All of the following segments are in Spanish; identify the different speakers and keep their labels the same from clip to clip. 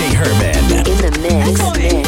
Speaker 1: Herman in the mix.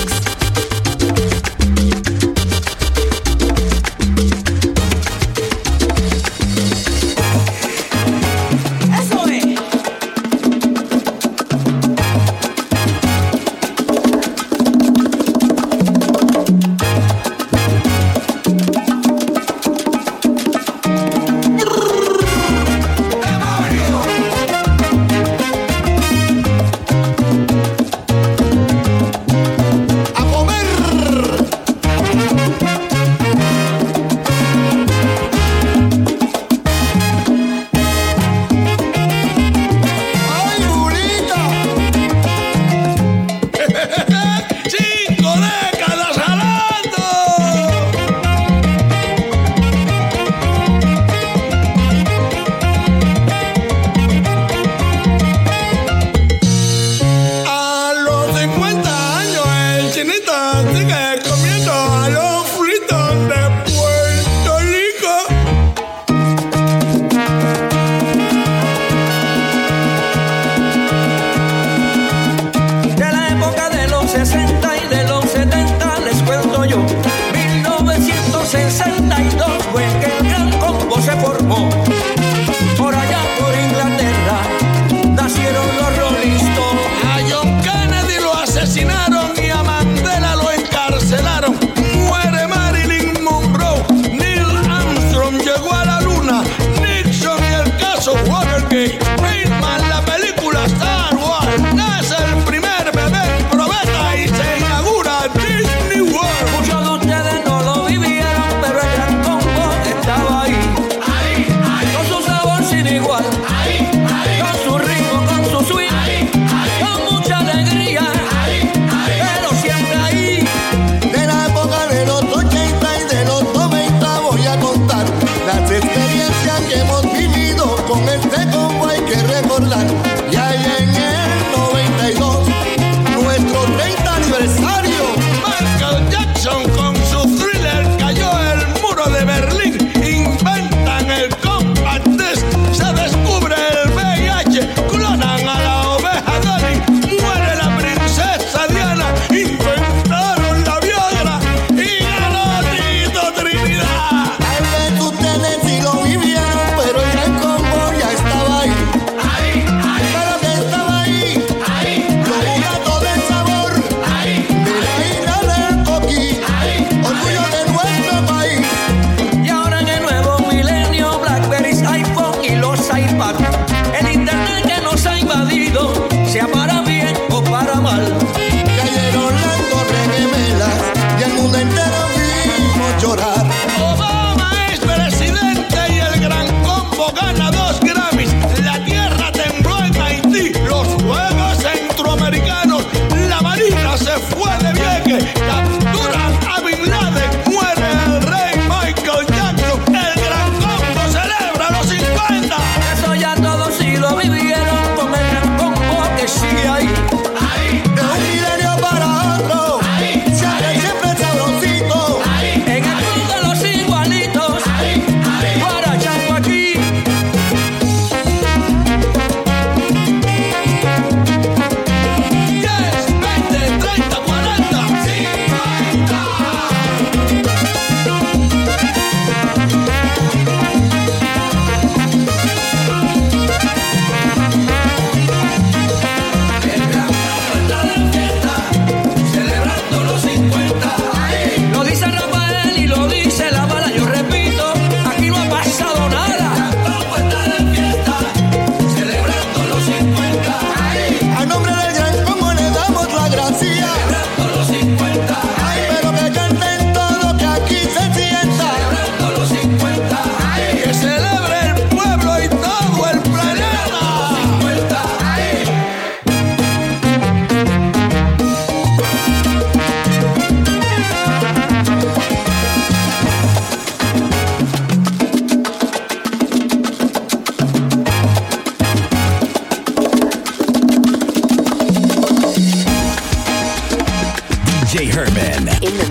Speaker 1: Herman in the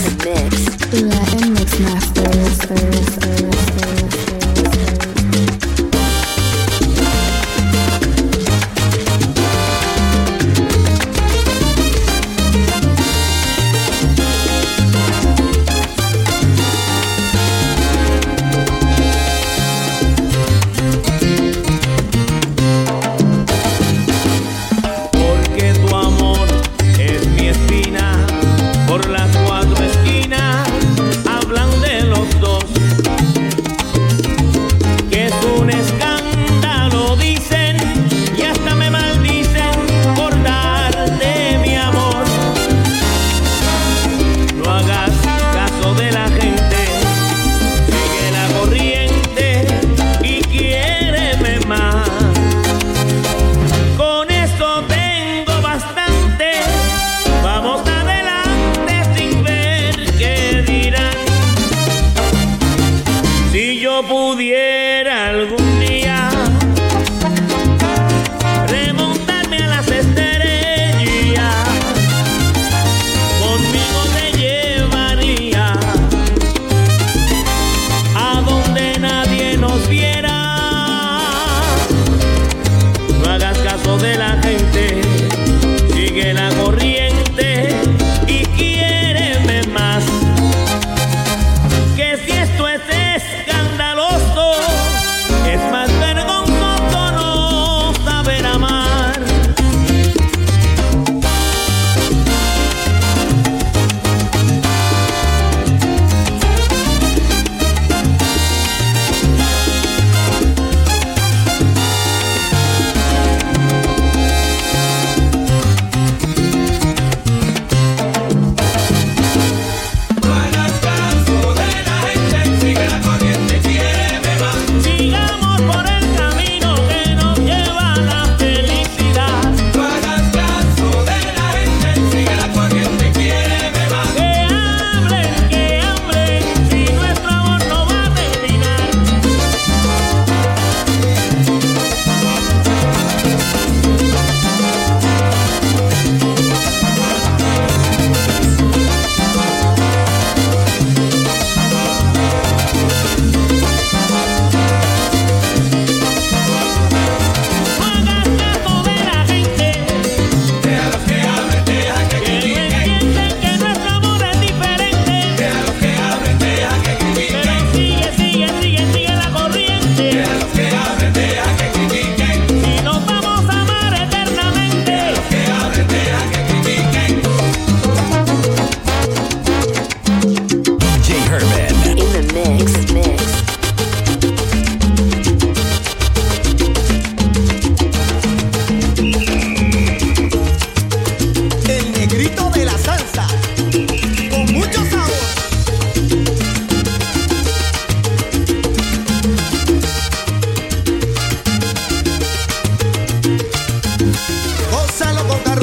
Speaker 1: mix.
Speaker 2: Latin Mix Masters.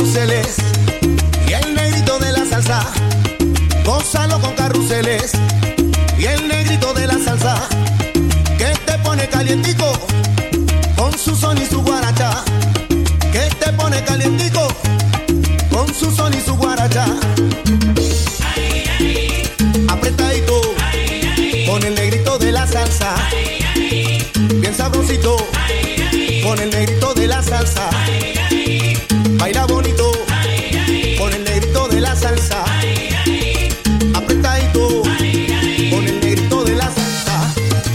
Speaker 3: carruseles y el negrito de la salsa. Gózalo con carruseles y el negrito de la salsa, que te pone calientico con su son y su guaracha, que te pone calientico con su son y su guaracha. Apretadito con el negrito de la salsa, bien sabrosito con el negrito de la salsa. Baila bonito con el negrito de la salsa. Apretadito con el negrito de la salsa.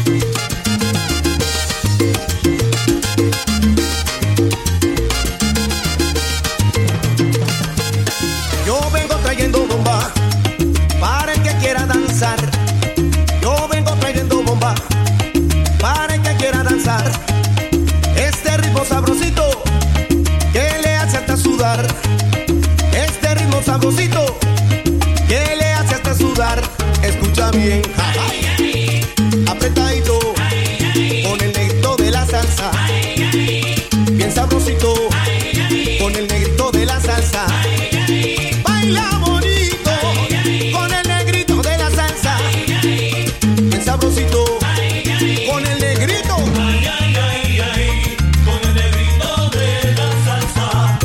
Speaker 3: Yo vengo trayendo bomba para el que quiera danzar. Yo vengo trayendo bomba para el que quiera danzar. Este ritmo sabrosito que le hace hasta sudar. Este ritmo sabrosito que le hace hasta sudar. Escucha bien. Apretadito con el negrito de la salsa. Bien sabrosito con el negrito de la salsa. Baila bonito con el negrito de la salsa. Bien sabrosito con el negrito.
Speaker 4: Con el negrito de la salsa.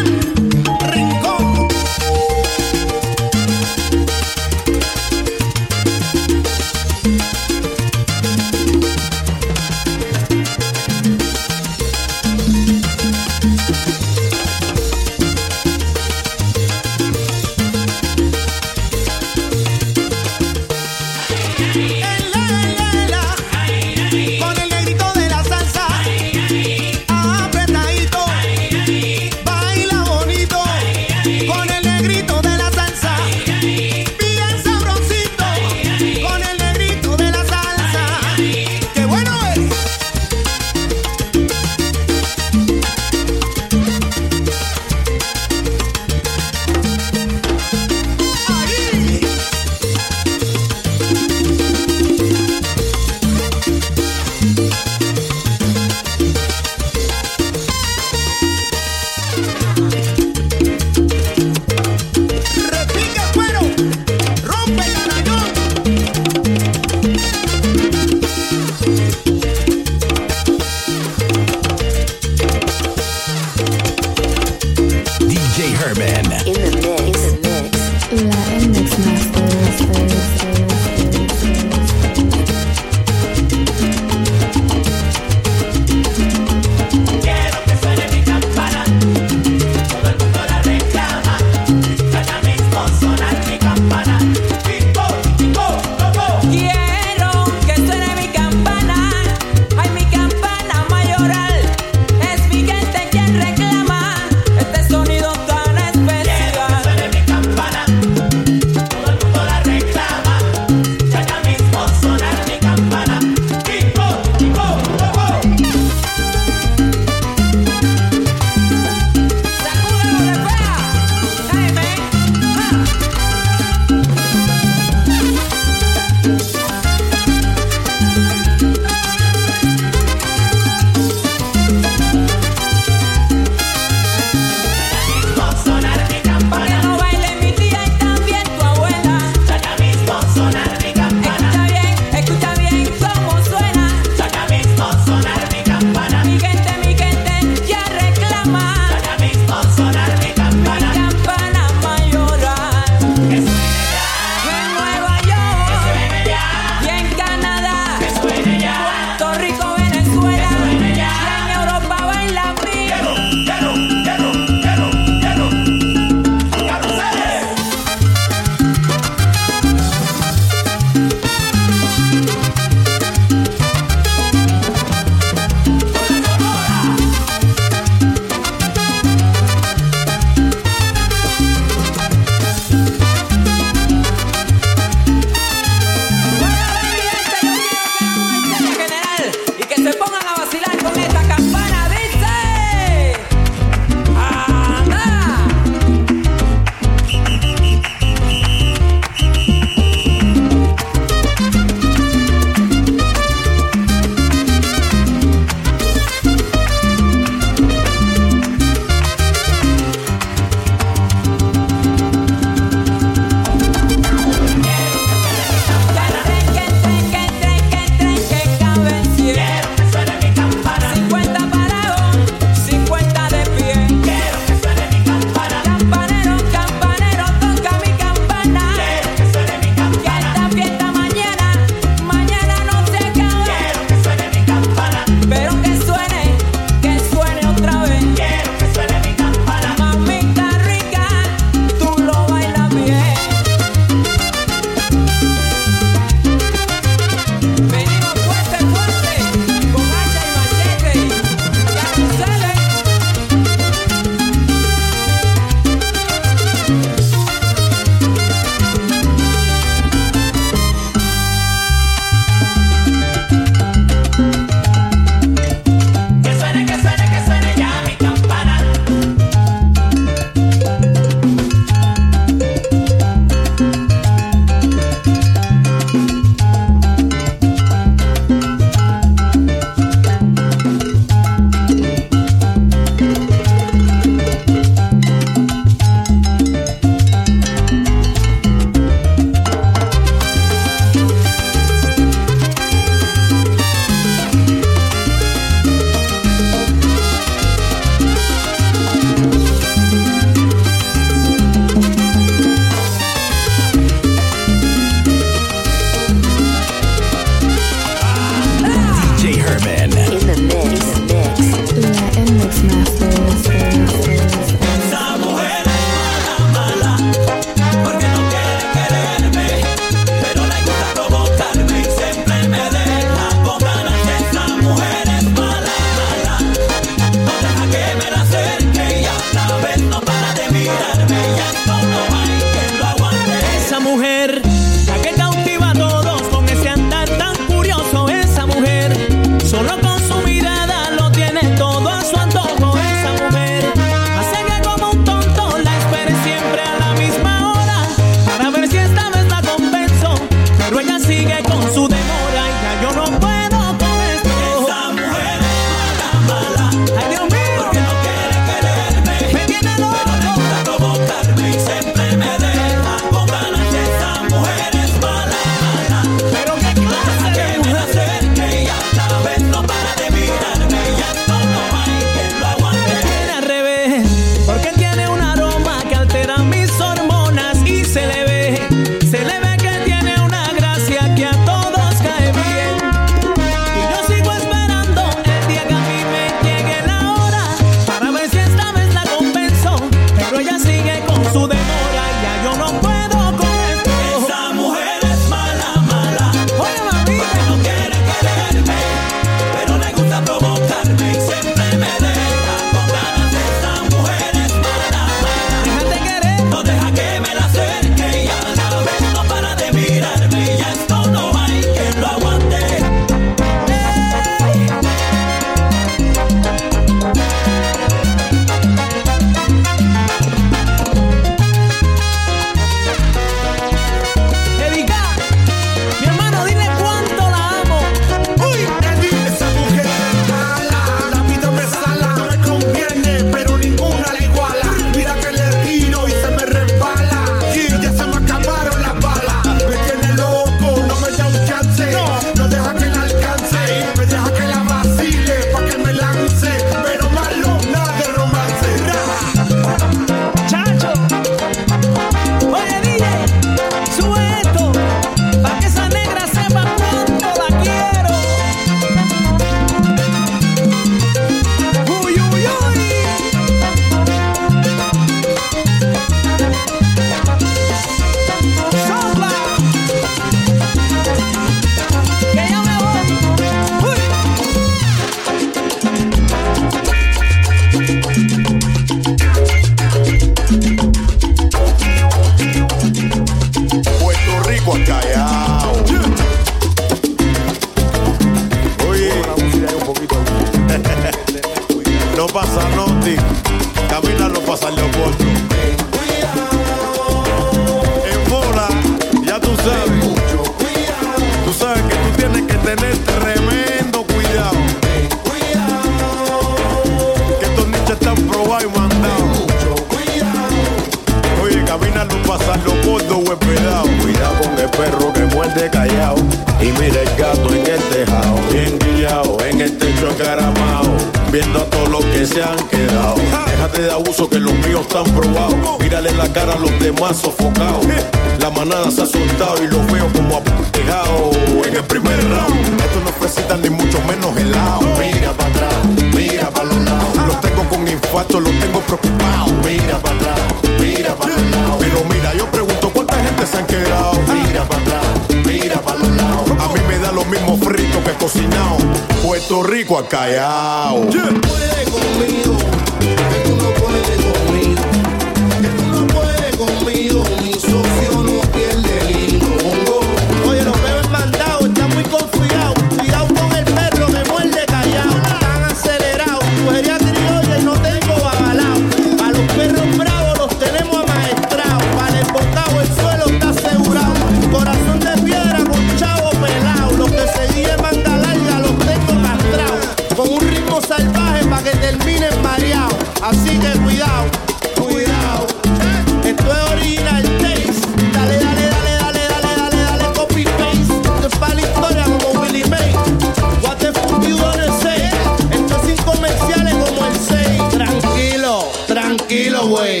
Speaker 5: hay mandado.
Speaker 3: Mucho cuidado.
Speaker 5: Oye, caminando, pasar los gordos, cuidado.
Speaker 3: Cuidado con el perro que muerde callado. Y mira el gato en el tejado.
Speaker 5: Bien guiado, en el techo encaramado,
Speaker 3: Viendo a todos los que se han quedado.
Speaker 5: déjate de abuso que los míos están probados. Mírale la cara a los demás sofocados. La manada se ha soltado y los veo como apegados en el primer round. Esto no necesita ni mucho menos helado.
Speaker 3: Mira para atrás, mira para los lados.
Speaker 5: Los tengo con infarto, los tengo preocupados.
Speaker 3: Mira para atrás, mira para los lados.
Speaker 5: Pero mira, yo pregunto cuánta gente se han quedado.
Speaker 3: Mira para atrás, mira para los lados.
Speaker 5: A mí me da lo mismo frito que cocinado. Puerto Rico al Callao.
Speaker 3: Puede conmigo, que tú no puedes conmigo, que tú no puedes conmigo, mi socio no pierde el hilo.
Speaker 6: Oye, los bebés mandados están muy confiados. Cuidado con el perro que muerde callado. Están acelerados. Cogería criolla y no tengo babalao. A los perros bravos los tenemos amaestrados. Para el botado el suelo está asegurado. Corazón de piedra con chavo pelado. Los que seguían manga larga los tengo castrados. Con un ritmo salvaje para que terminen mareados. Así que cuidado, cuidado. Esto es original taste. Dale, dale, dale, dale, dale, dale, dale, copy paste. Esto es para la historia como Willie May. What the fuck you gonna say? Esto es sin comerciales como el 6. Tranquilo, tranquilo, güey.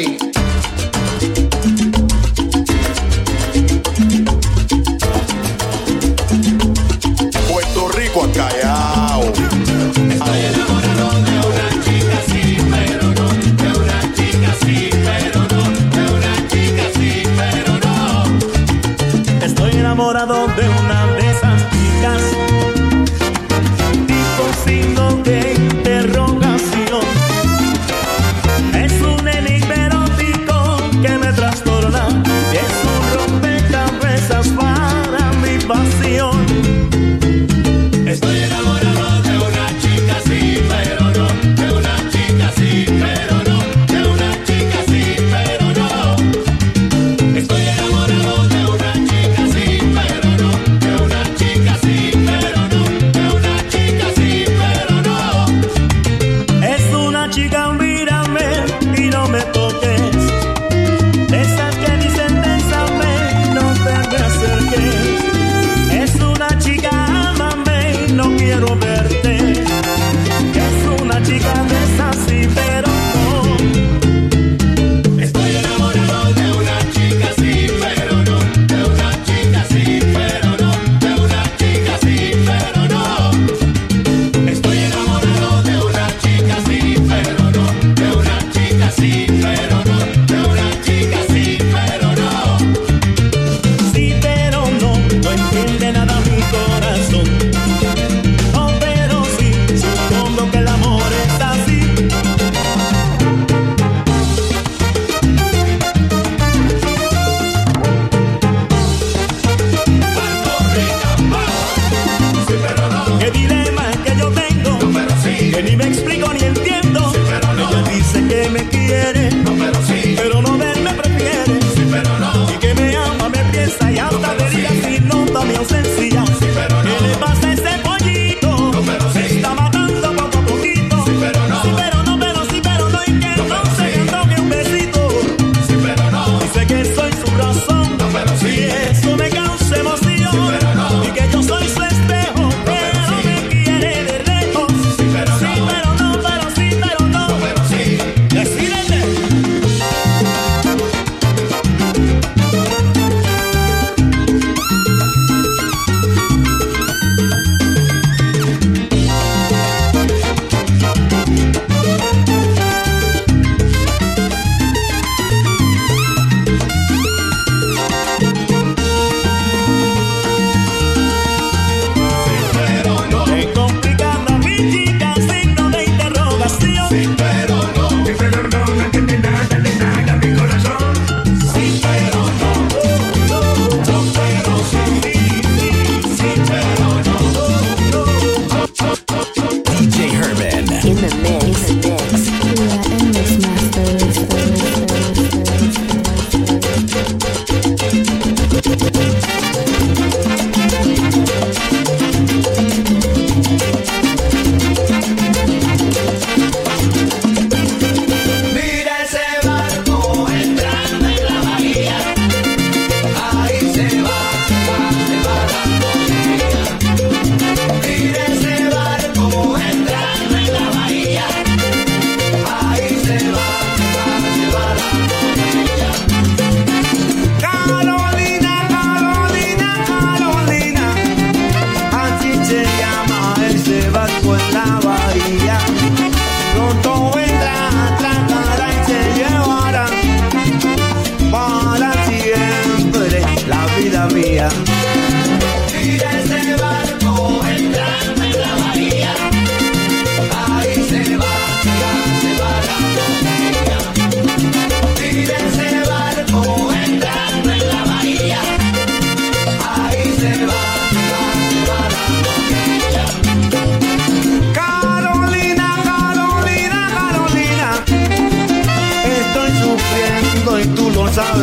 Speaker 5: Puerto Rico al Callao.
Speaker 4: Estoy enamorado de una chica sí, pero no. De una chica sí, pero no. De una chica sí, pero no.
Speaker 7: Estoy enamorado de una de esas chicas, tipo signo de interrogación. Es un enigma erótico que me trastorna y es un rompecabezas para mi pasión.
Speaker 4: Estoy enamorado de una chica sí, pero no. De una chica sí, pero no. De una chica sí, pero no. Estoy enamorado de una chica sí, pero no. De una chica sí, pero no. De una chica sí, pero no.
Speaker 7: Es una chica, mírame y no me toques. De esas que dicen bésame, no te me acerques. Es una chica, ámame y no quiero verte. Es una chica de esas sí, pero no.
Speaker 4: Estoy enamorado de una chica sí, pero no. De una chica sí, pero no. De una chica sí, pero no. Estoy enamorado de una chica sí, pero no. De una chica sí, pero no. De una chica sí, pero no.
Speaker 7: Sí, pero no, no entiende nada mi corazón. No, pero sí, supongo que el amor es así. Qué dilema es que yo tengo, que ni me explico ni entiendo. Ella dice que me quiere, pero no verme prefiere. Y que me ama, me piensa y hasta diría si nota mi ausencia. ¿Qué le pasa a ese pollito? Se está matando poco a poquito. Sí, pero no, pero sí, pero no. Y que no se me antoje un besito. Dice que soy su razón, y eso me causa emoción. Y que yo soy su espejo, pero me quiere de lejos. Sí, pero no, pero sí, pero no. Decídete.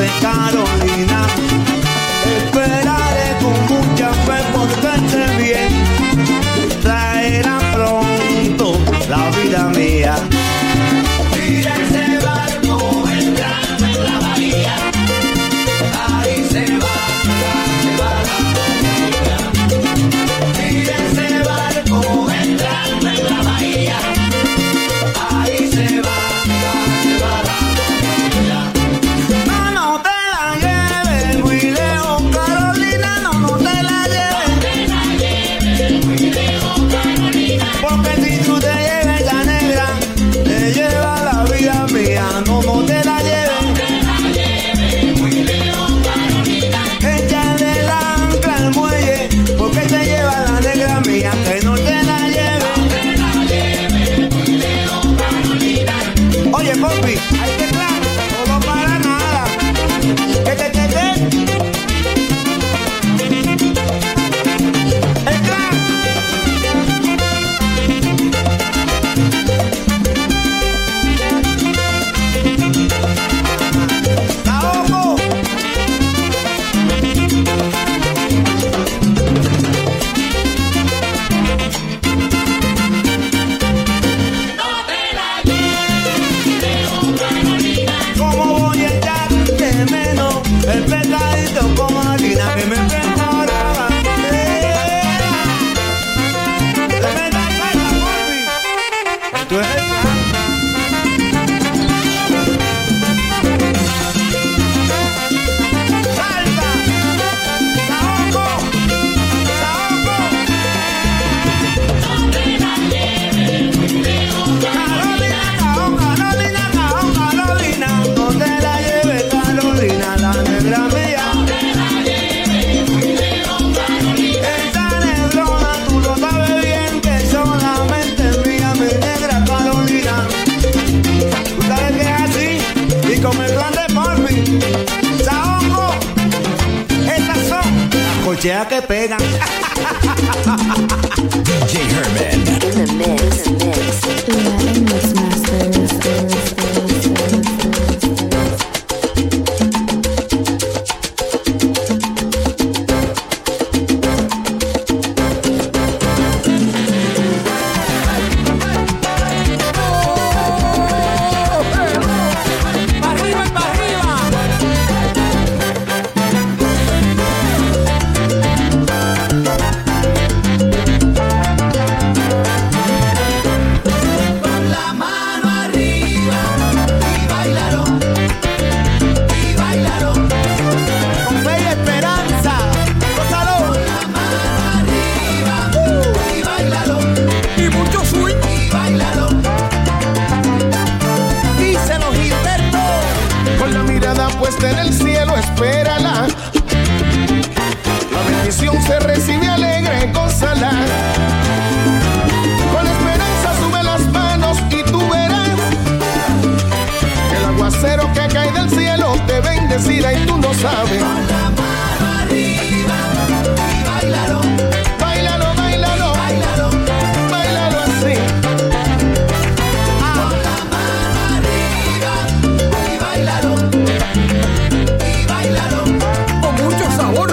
Speaker 7: lleve Carolina. Esperaré con mucha fe porque esté bien. Traerá pronto la vida mía.
Speaker 4: Mira ese barco entrando en la bahía. Ahí se va la comida. Mira ese barco entrando en la bahía. Ahí se va la comida.
Speaker 7: No, no te la lleves muy lejos, Carolina. No, no te la lleves.
Speaker 4: No te la lleves muy lejos, Carolina.
Speaker 7: Porque si tú te lleves la negra, te lleva la vida mía. No, no te la lleves.
Speaker 4: No te la lleves muy lejos, Carolina.
Speaker 7: Échale el ancla al muelle, porque te lleva la negra mía. Que no te la lleves.
Speaker 4: No te la lleves muy lejos, Carolina.
Speaker 7: Oye, papi, hay que claro, todo para nada. El clan. ¡Saoco!
Speaker 4: No te la lleves muy lejos, Carolina.
Speaker 7: ¿Cómo voy a echar de menos el pecadito como harina que me mejoraba? ¡Le meta cara, papi! Esto es el plan. ¡Salta! ¡Saoco! ¡Saoco!
Speaker 4: No te la lleves muy lejos,
Speaker 7: Carolina, caón, Carolina, caón, Carolina. No te la lleves, Carolina, la negra mía.
Speaker 4: no te la lleves muy lejos, Carolina.
Speaker 7: Esa negrona, tú lo sabes bien que solamente es mía, mi negra Carolina. Tú sabes que es así, y con el plan de Morphy, Saoco, estas son las cocheas que pegan.
Speaker 1: In the mix.
Speaker 2: Latin Mix Masters.
Speaker 4: Con la mano arriba y bailalo,
Speaker 7: Con fe y esperanza, gózalo.
Speaker 4: la mano arriba y bailalo,
Speaker 7: Y mucho swing.
Speaker 4: y bailalo.
Speaker 7: Díselo, Gilberto.
Speaker 6: Con la mirada puesta en el cielo, espérala. La bendición se recibe alegre, gózala. Con esperanza sube las manos y tú verás que el aguacero que cae del cielo te bendecirá y tú no sabes.
Speaker 4: Con la mano arriba y bailalo,
Speaker 6: Báilalo, báilalo,
Speaker 4: bailalo.
Speaker 6: báilalo así.
Speaker 4: Con la mano arriba y bailalo,
Speaker 8: con mucho sabor.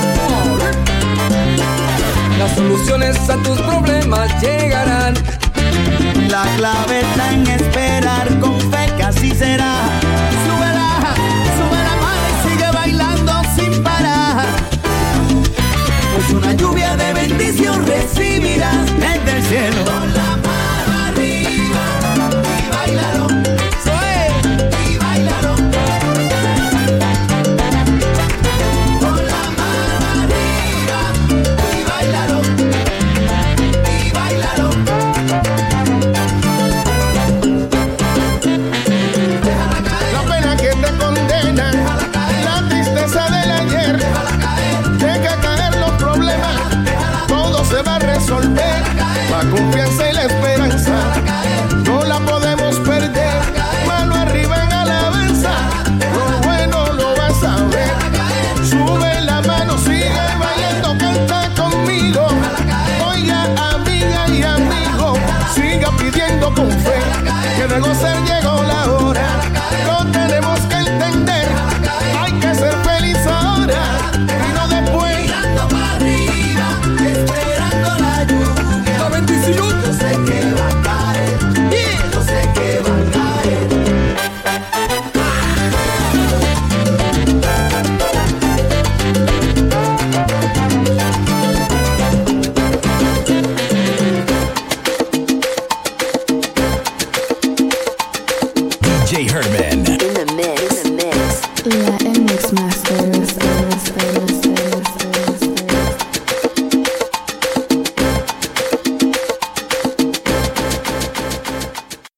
Speaker 8: Las soluciones a tus problemas llegarán.
Speaker 7: La clave está en esperar con fe que así será. Sube la mano y sigue bailando sin parar. Pues una lluvia de bendición recibirás desde el cielo.
Speaker 4: con la mano arriba y bailalo, y bailalo. Con la mano arriba y bailalo, y bailalo. Déjala caer,
Speaker 6: La pena que te condena,
Speaker 4: déjala caer,
Speaker 6: la tristeza del ayer,
Speaker 4: déjala caer,
Speaker 6: deja caer los problemas, todo se va a resolver. La confianza y la esperanza no la podemos perder. Mano arriba en alabanza, lo bueno lo vas a ver. Sube la mano, sigue bailando, canta conmigo. Oiga, amiga y amigo, siga pidiendo con fe que luego se llegó la hora. Lo tenemos que entender. Hay
Speaker 1: DJ Herman.
Speaker 2: Latin Mix Masters.